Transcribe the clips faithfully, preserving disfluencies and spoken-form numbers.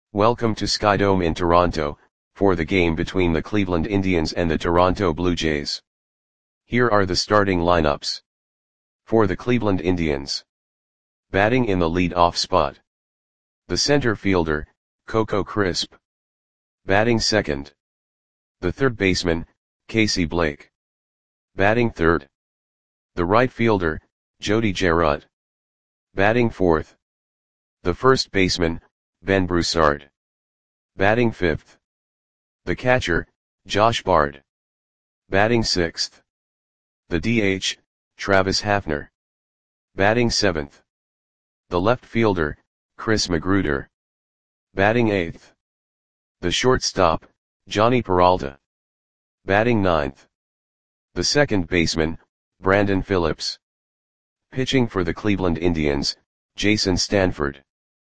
Welcome to Skydome in Toronto, for the game between the Cleveland Indians and the Toronto Blue Jays. Here are the starting lineups. For the Cleveland Indians. Batting in the lead-off spot. The center fielder, Coco Crisp. Batting second. The third baseman, Casey Blake. Batting third. The right fielder, Jody Gerard. Batting fourth. The first baseman, Ben Broussard. Batting fifth. The catcher, Josh Bard. Batting sixth. The D H, Travis Hafner. Batting seventh. The left fielder, Chris Magruder. Batting eighth. The shortstop, Johnny Peralta. Batting ninth. The second baseman, Brandon Phillips. Pitching for the Cleveland Indians, Jason Stanford.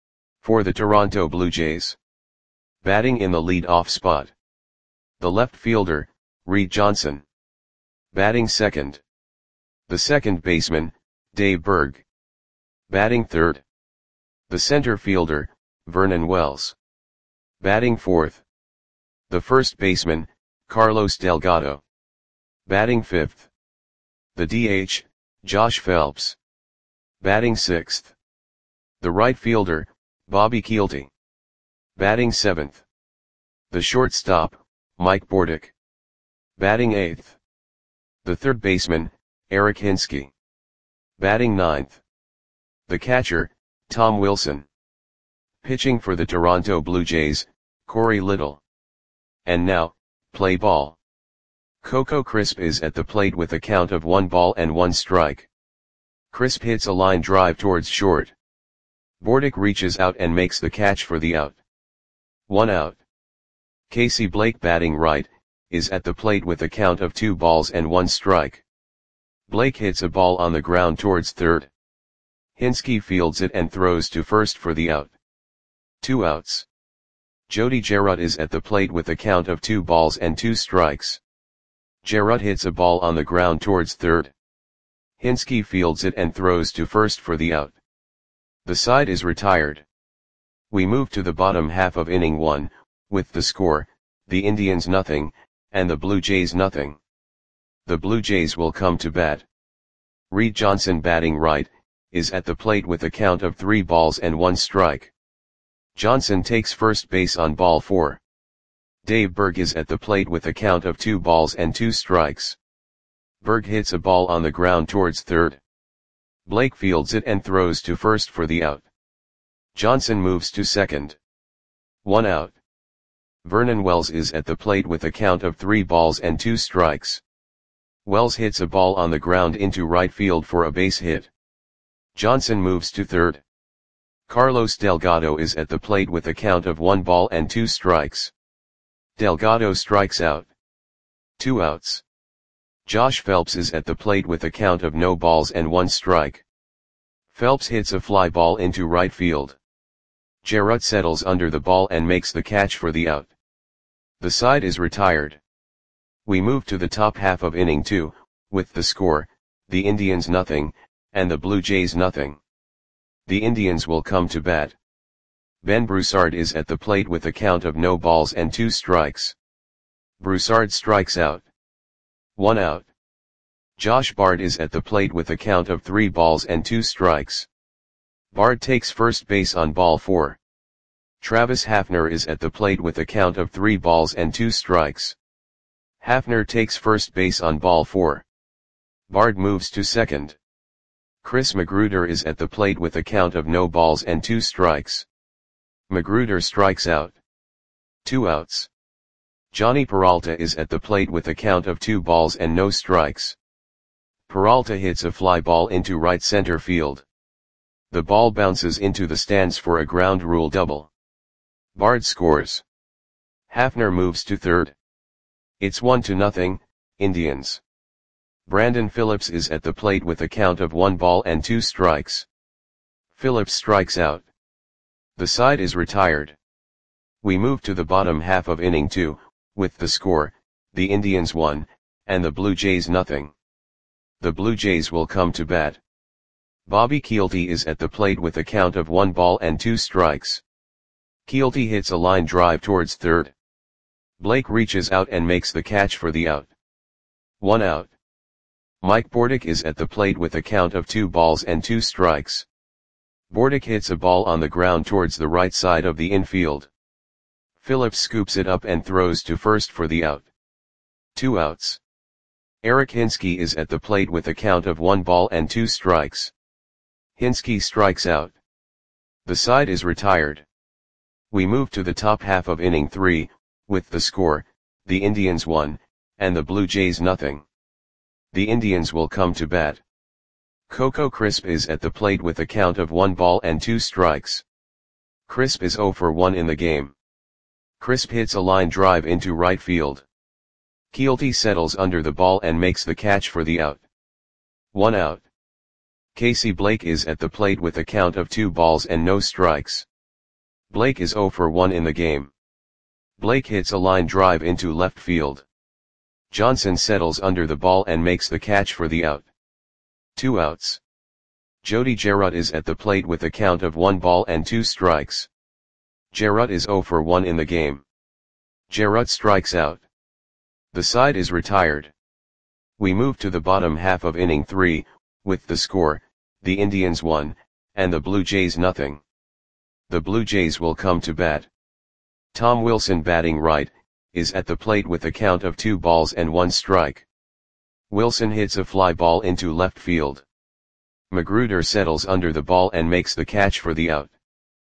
For the Toronto Blue Jays. Batting in the lead-off spot. The left fielder, Reed Johnson. Batting second. The second baseman, Dave Berg. Batting third. The center fielder, Vernon Wells. Batting fourth. The first baseman, Carlos Delgado. Batting fifth. The D H, Josh Phelps. Batting sixth. The right fielder, Bobby Kielty. Batting seventh. The shortstop, Mike Bordick. Batting eighth. The third baseman, Eric Hinske. Batting ninth. The catcher, Tom Wilson. Pitching for the Toronto Blue Jays, Corey Little. And now, play ball. Coco Crisp is at the plate with a count of one ball and one strike. Crisp hits a line drive towards short. Bordick reaches out and makes the catch for the out. One out. Casey Blake, batting right, is at the plate with a count of two balls and one strike. Blake hits a ball on the ground towards third. Hinske fields it and throws to first for the out. Two outs. Jody Gerard is at the plate with a count of two balls and two strikes. Gerard hits a ball on the ground towards third. Hinske fields it and throws to first for the out. The side is retired. We move to the bottom half of inning one, with the score, the Indians nothing, and the Blue Jays nothing. The Blue Jays will come to bat. Reed Johnson, batting right, is at the plate with a count of three balls and one strike. Johnson takes first base on ball four. Dave Berg is at the plate with a count of two balls and two strikes. Berg hits a ball on the ground towards third. Blake fields it and throws to first for the out. Johnson moves to second. One out. Vernon Wells is at the plate with a count of three balls and two strikes. Wells hits a ball on the ground into right field for a base hit. Johnson moves to third. Carlos Delgado is at the plate with a count of one ball and two strikes. Delgado strikes out. Two outs. Josh Phelps is at the plate with a count of no balls and one strike. Phelps hits a fly ball into right field. Gerard settles under the ball and makes the catch for the out. The side is retired. We move to the top half of inning two, with the score, the Indians nothing, and the Blue Jays nothing. The Indians will come to bat. Ben Broussard is at the plate with a count of no balls and two strikes. Broussard strikes out. One out. Josh Bard is at the plate with a count of three balls and two strikes. Bard takes first base on ball four. Travis Hafner is at the plate with a count of three balls and two strikes. Hafner takes first base on ball four. Bard moves to second. Chris Magruder is at the plate with a count of no balls and two strikes. Magruder strikes out. Two outs. Johnny Peralta is at the plate with a count of two balls and no strikes. Peralta hits a fly ball into right center field. The ball bounces into the stands for a ground rule double. Bard scores. Hafner moves to third. It's one to nothing, Indians. Brandon Phillips is at the plate with a count of one ball and two strikes. Phillips strikes out. The side is retired. We move to the bottom half of inning two, with the score, the Indians one, and the Blue Jays nothing. The Blue Jays will come to bat. Bobby Kielty is at the plate with a count of one ball and two strikes. Keelty hits a line drive towards third. Blake reaches out and makes the catch for the out. One out. Mike Bordick is at the plate with a count of two balls and two strikes. Bordick hits a ball on the ground towards the right side of the infield. Phillips scoops it up and throws to first for the out. Two outs. Eric Hinske is at the plate with a count of one ball and two strikes. Hinske strikes out. The side is retired. We move to the top half of inning three, with the score, the Indians one, and the Blue Jays nothing. The Indians will come to bat. Coco Crisp is at the plate with a count of one ball and two strikes. Crisp is oh for one in the game. Crisp hits a line drive into right field. Keelty settles under the ball and makes the catch for the out. One out. Casey Blake is at the plate with a count of two balls and no strikes. Blake is oh for one in the game. Blake hits a line drive into left field. Johnson settles under the ball and makes the catch for the out. Two outs. Jody Jarrett is at the plate with a count of one ball and two strikes. Jarrett is oh for one in the game. Jarrett strikes out. The side is retired. We move to the bottom half of inning three, with the score, the Indians one, and the Blue Jays nothing. The Blue Jays will come to bat. Tom Wilson, batting right, is at the plate with a count of two balls and one strike. Wilson hits a fly ball into left field. Magruder settles under the ball and makes the catch for the out.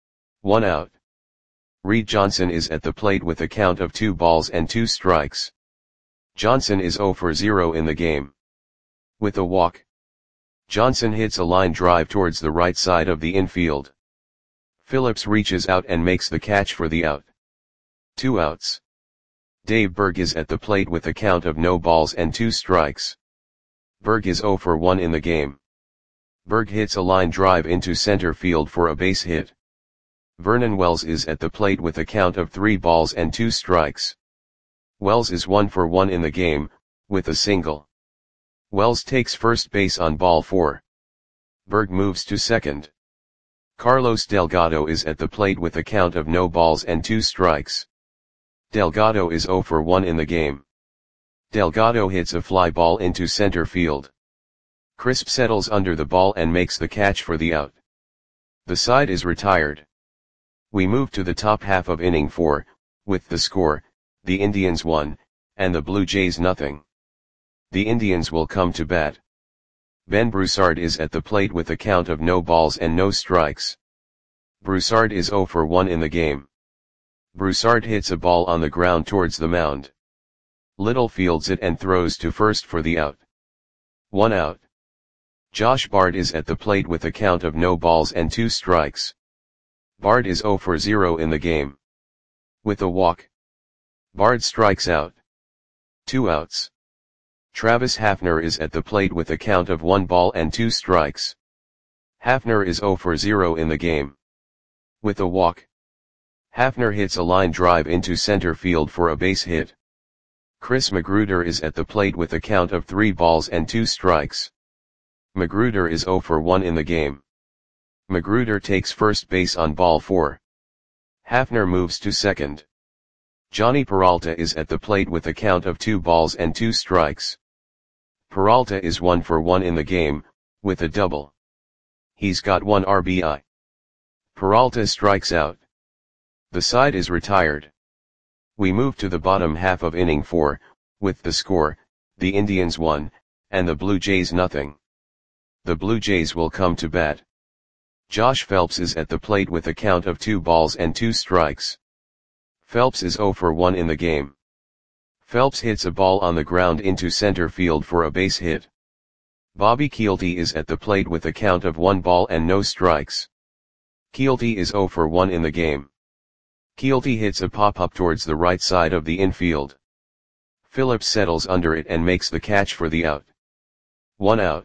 One out. Reed Johnson is at the plate with a count of two balls and two strikes. Johnson is oh for zero in the game. With a walk, Johnson hits a line drive towards the right side of the infield. Phillips reaches out and makes the catch for the out. Two outs. Dave Berg is at the plate with a count of no balls and two strikes. Berg is oh for one in the game. Berg hits a line drive into center field for a base hit. Vernon Wells is at the plate with a count of three balls and two strikes. Wells is one for one in the game, with a single. Wells takes first base on ball four. Berg moves to second. Carlos Delgado is at the plate with a count of no balls and two strikes. Delgado is oh for one in the game. Delgado hits a fly ball into center field. Crisp settles under the ball and makes the catch for the out. The side is retired. We move to the top half of inning four, with the score, the Indians one, and the Blue Jays nothing. The Indians will come to bat. Ben Broussard is at the plate with a count of no balls and no strikes. Broussard is oh for one in the game. Broussard hits a ball on the ground towards the mound. Little fields it and throws to first for the out. One out. Josh Bard is at the plate with a count of no balls and two strikes. Bard is oh for zero in the game. With a walk, Bard strikes out. Two outs. Travis Hafner is at the plate with a count of one ball and two strikes. Hafner is oh for zero in the game. With a walk, Hafner hits a line drive into center field for a base hit. Chris Magruder is at the plate with a count of three balls and two strikes. Magruder is oh for one in the game. Magruder takes first base on ball four. Hafner moves to second. Johnny Peralta is at the plate with a count of two balls and two strikes. Peralta is one for one in the game, with a double. He's got one R B I. Peralta strikes out. The side is retired. We move to the bottom half of inning four, with the score, the Indians one, and the Blue Jays nothing. The Blue Jays will come to bat. Josh Phelps is at the plate with a count of two balls and two strikes. Phelps is oh for one in the game. Phelps hits a ball on the ground into center field for a base hit. Bobby Keelty is at the plate with a count of one ball and no strikes. Keelty is oh for one in the game. Keelty hits a pop-up towards the right side of the infield. Phillips settles under it and makes the catch for the out. One out.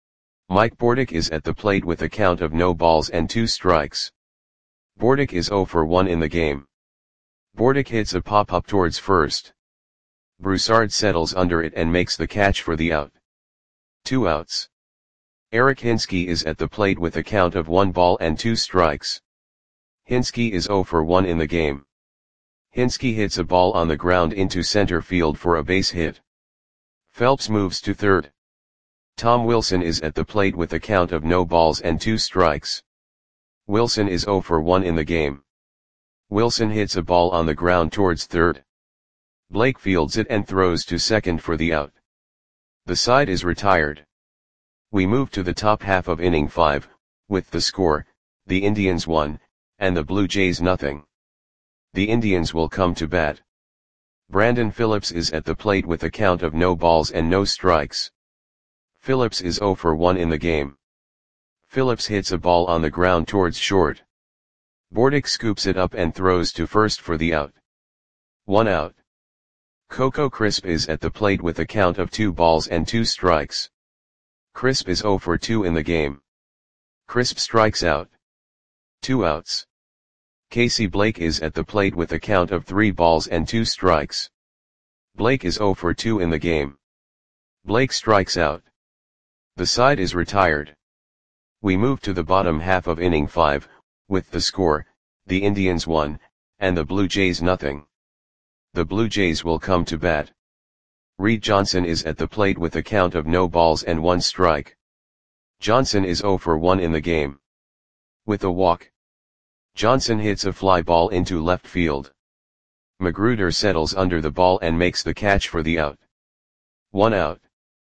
Mike Bordick is at the plate with a count of no balls and two strikes. Bordick is oh for one in the game. Bordick hits a pop-up towards first. Broussard settles under it and makes the catch for the out. Two outs. Eric Hinske is at the plate with a count of one ball and two strikes. Hinski is zero for one in the game. Hinski hits a ball on the ground into center field for a base hit. Phelps moves to third. Tom Wilson is at the plate with a count of no balls and two strikes. Wilson is zero for one in the game. Wilson hits a ball on the ground towards third. Blake fields it and throws to second for the out. The side is retired. We move to the top half of inning five, with the score, the Indians one, and the Blue Jays nothing. The Indians will come to bat. Brandon Phillips is at the plate with a count of no balls and no strikes. Phillips is zero for one in the game. Phillips hits a ball on the ground towards short. Bordick scoops it up and throws to first for the out. One out. Coco Crisp is at the plate with a count of two balls and two strikes. Crisp is zero for two in the game. Crisp strikes out. Two outs. Casey Blake is at the plate with a count of three balls and two strikes. Blake is zero for two in the game. Blake strikes out. The side is retired. We move to the bottom half of inning five, with the score, the Indians one, and the Blue Jays nothing. The Blue Jays will come to bat. Reed Johnson is at the plate with a count of no balls and one strike. Johnson is zero for one in the game. With a walk, Johnson hits a fly ball into left field. Magruder settles under the ball and makes the catch for the out. One out.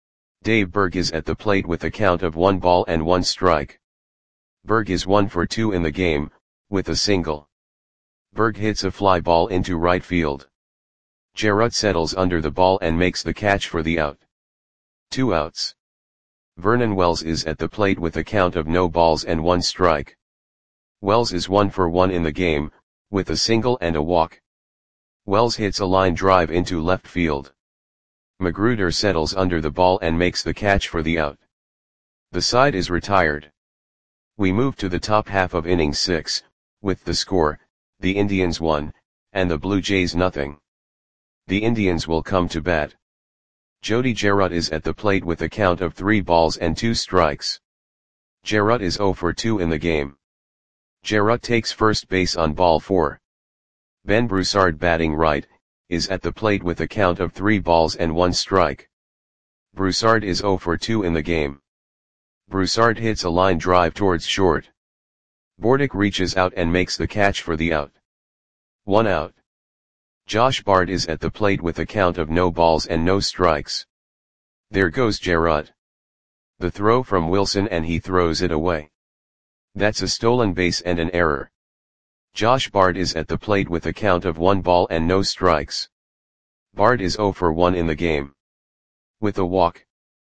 Dave Berg is at the plate with a count of one ball and one strike. Berg is one for two in the game, with a single. Berg hits a fly ball into right field. Jarrett settles under the ball and makes the catch for the out. Two outs. Vernon Wells is at the plate with a count of no balls and one strike. Wells is one for one in the game, with a single and a walk. Wells hits a line drive into left field. Magruder settles under the ball and makes the catch for the out. The side is retired. We move to the top half of inning six, with the score, the Indians one, and the Blue Jays nothing. The Indians will come to bat. Jody Jarrett is at the plate with a count of three balls and two strikes. Jarrett is zero for two in the game. Jarrett takes first base on ball four. Ben Broussard, batting right, is at the plate with a count of three balls and one strike. Broussard is zero for two in the game. Broussard hits a line drive towards short. Bordick reaches out and makes the catch for the out. One out. Josh Bard is at the plate with a count of no balls and no strikes. There goes Jarrett. The throw from Wilson and he throws it away. That's a stolen base and an error. Josh Bard is at the plate with a count of one ball and no strikes. Bard is zero for one in the game. With a walk,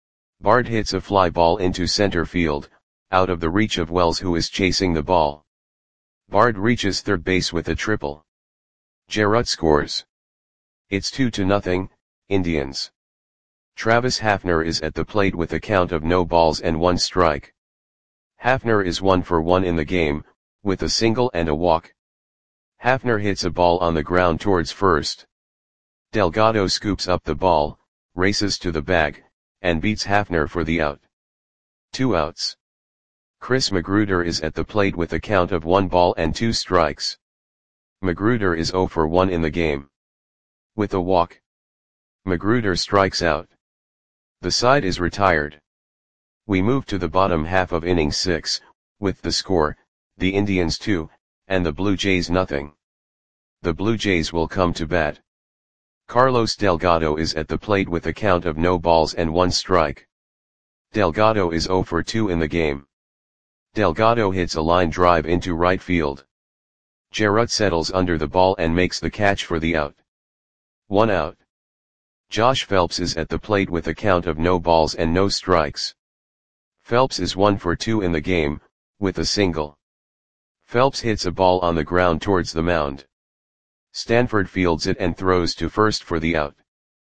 Bard hits a fly ball into center field, out of the reach of Wells, who is chasing the ball. Bard reaches third base with a triple. Jarrett scores. It's two to nothing, Indians. Travis Hafner is at the plate with a count of no balls and one strike. Hafner is one for one in the game, with a single and a walk. Hafner hits a ball on the ground towards first. Delgado scoops up the ball, races to the bag, and beats Hafner for the out. Two outs. Chris Magruder is at the plate with a count of one ball and two strikes. Magruder is zero for one in the game. With a walk, Magruder strikes out. The side is retired. We move to the bottom half of inning six, with the score, the Indians two, and the Blue Jays nothing. The Blue Jays will come to bat. Carlos Delgado is at the plate with a count of no balls and one strike. Delgado is zero for two in the game. Delgado hits a line drive into right field. Jarrett settles under the ball and makes the catch for the out. One out. Josh Phelps is at the plate with a count of no balls and no strikes. Phelps is one for two in the game, with a single. Phelps hits a ball on the ground towards the mound. Stanford fields it and throws to first for the out.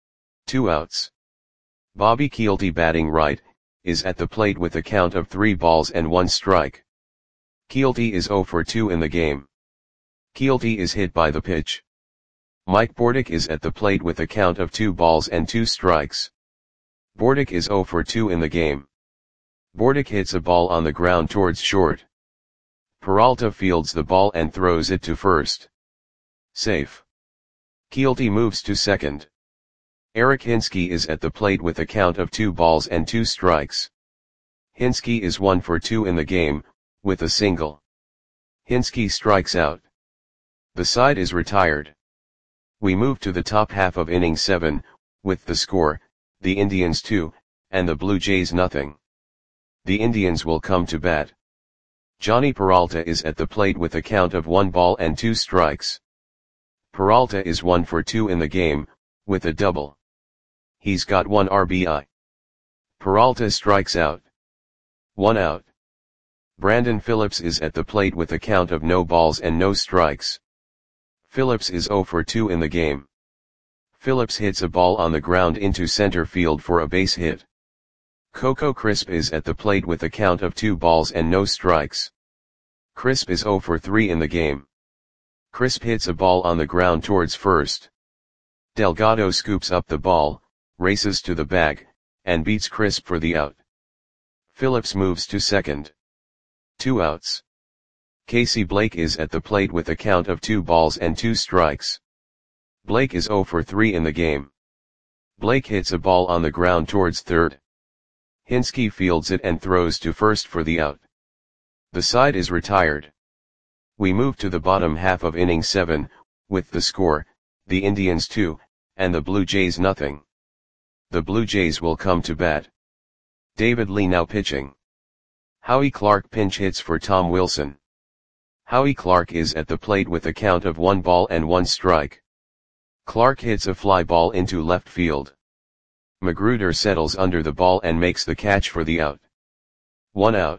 Two outs. Bobby Kielty, batting right, is at the plate with a count of three balls and one strike. Kielty is zero for two in the game. Kielty is hit by the pitch. Mike Bordick is at the plate with a count of two balls and two strikes. Bordick is zero for two in the game. Bordick hits a ball on the ground towards short. Peralta fields the ball and throws it to first. Safe. Keelty moves to second. Eric Hinske is at the plate with a count of two balls and two strikes. Hinske is one for two in the game, with a single. Hinske strikes out. The side is retired. We move to the top half of inning seven, with the score, the Indians two, and the Blue Jays nothing. The Indians will come to bat. Johnny Peralta is at the plate with a count of one ball and two strikes. Peralta is one for two in the game, with a double. He's got one R B I. Peralta strikes out. One out. Brandon Phillips is at the plate with a count of no balls and no strikes. Phillips is zero for two in the game. Phillips hits a ball on the ground into center field for a base hit. Coco Crisp is at the plate with a count of two balls and no strikes. Crisp is zero for three in the game. Crisp hits a ball on the ground towards first. Delgado scoops up the ball, races to the bag, and beats Crisp for the out. Phillips moves to second. Two outs. Casey Blake is at the plate with a count of two balls and two strikes. Blake is zero for three in the game. Blake hits a ball on the ground towards third. Hinske fields it and throws to first for the out. The side is retired. We move to the bottom half of inning seven, with the score, the Indians two, and the Blue Jays nothing. The Blue Jays will come to bat. David Lee now pitching. Howie Clark pinch hits for Tom Wilson. Howie Clark is at the plate with a count of one ball and one strike. Clark hits a fly ball into left field. Magruder settles under the ball and makes the catch for the out. One out.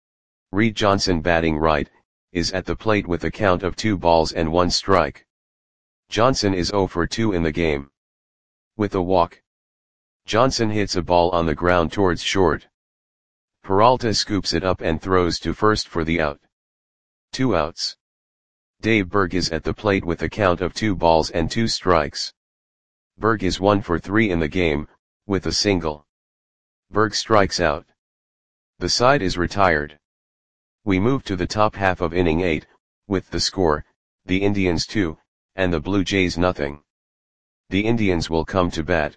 Reed Johnson batting right, is at the plate with a count of two balls and one strike. Johnson is zero for two in the game. With a walk. Johnson hits a ball on the ground towards short. Peralta scoops it up and throws to first for the out. Two outs. Dave Berg is at the plate with a count of two balls and two strikes. Berg is one for three in the game, with a single. Berg strikes out. The side is retired. We move to the top half of inning eight, with the score, the Indians two, and the Blue Jays nothing. The Indians will come to bat.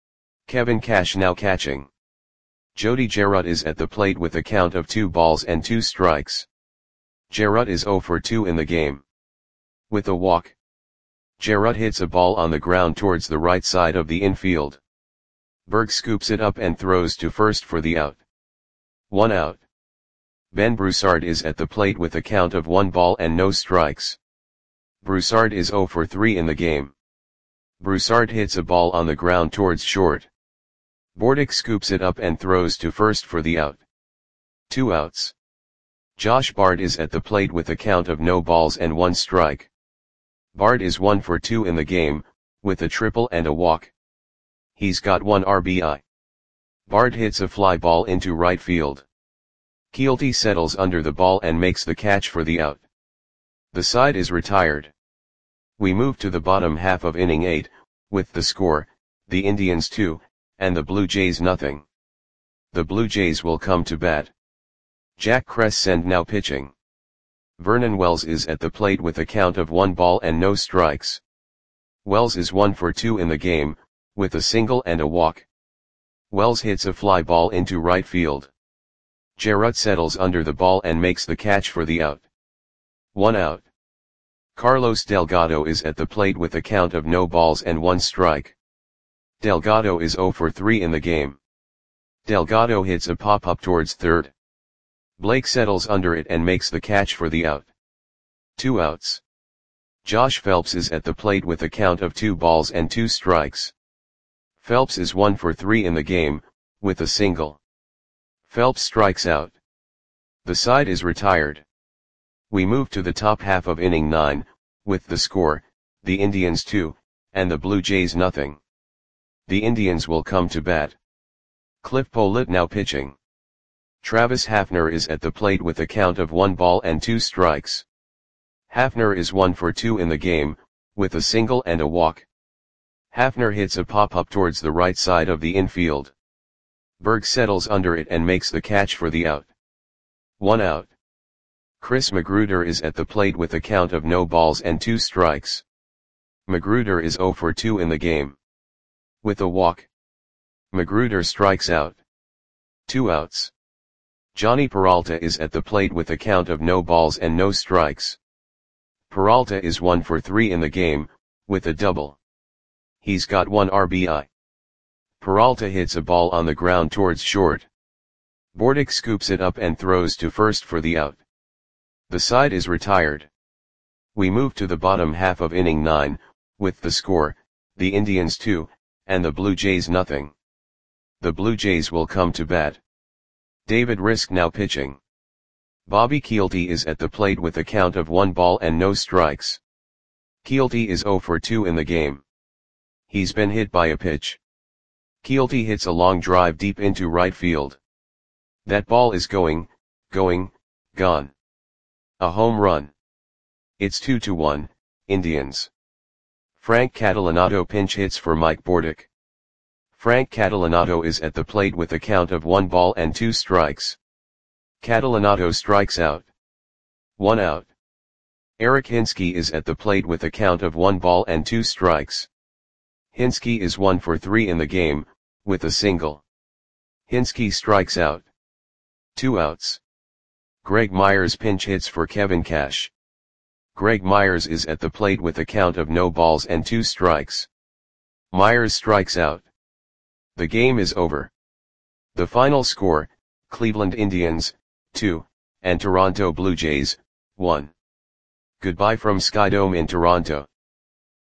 Kevin Cash now catching. Jody Gerard is at the plate with a count of two balls and two strikes. Gerard is zero for two in the game. With a walk. Gerard hits a ball on the ground towards the right side of the infield. Berg scoops it up and throws to first for the out. One out. Ben Broussard is at the plate with a count of one ball and no strikes. Broussard is zero for three in the game. Broussard hits a ball on the ground towards short. Bordick scoops it up and throws to first for the out. Two outs. Josh Bard is at the plate with a count of no balls and one strike. Bard is one for two in the game, with a triple and a walk. He's got one R B I. Bard hits a fly ball into right field. Keelty settles under the ball and makes the catch for the out. The side is retired. We move to the bottom half of inning eight, with the score, the Indians two, and the Blue Jays nothing. The Blue Jays will come to bat. Jack Crescent now pitching. Vernon Wells is at the plate with a count of one ball and no strikes. Wells is one for two in the game, with a single and a walk. Wells hits a fly ball into right field. Gerard settles under the ball and makes the catch for the out. One out. Carlos Delgado is at the plate with a count of no balls and one strike. Delgado is zero for three in the game. Delgado hits a pop-up towards third. Blake settles under it and makes the catch for the out. Two outs. Josh Phelps is at the plate with a count of two balls and two strikes. Phelps is one for three in the game, with a single. Phelps strikes out. The side is retired. We move to the top half of inning nine, with the score, the Indians two, and the Blue Jays nothing. The Indians will come to bat. Cliff Pollitt now pitching. Travis Hafner is at the plate with a count of one ball and two strikes. Hafner is one for two in the game, with a single and a walk. Hafner hits a pop-up towards the right side of the infield. Berg settles under it and makes the catch for the out. One out. Chris Magruder is at the plate with a count of no balls and two strikes. Magruder is zero for two in the game. With a walk, Magruder strikes out. Two outs. Johnny Peralta is at the plate with a count of no balls and no strikes. Peralta is one for three in the game, with a double. He's got one R B I. Peralta hits a ball on the ground towards short. Bordick scoops it up and throws to first for the out. The side is retired. We move to the bottom half of inning nine, with the score, the Indians two, and the Blue Jays nothing. The Blue Jays will come to bat. David Risk now pitching. Bobby Kielty is at the plate with a count of one ball and no strikes. Kielty is zero for two in the game. He's been hit by a pitch. Kielty hits a long drive deep into right field. That ball is going, going, gone. A home run. It's two to one, Indians. Frank Catalanato pinch hits for Mike Bordick. Frank Catalanato is at the plate with a count of one ball and two strikes. Catalanato strikes out. One out. Eric Hinske is at the plate with a count of one ball and two strikes. Hinske is one for three in the game, with a single. Hinske strikes out. Two outs. Greg Myers pinch hits for Kevin Cash. Greg Myers is at the plate with a count of no balls and two strikes. Myers strikes out. The game is over. The final score, Cleveland Indians, two, and Toronto Blue Jays, one. Goodbye from Skydome in Toronto.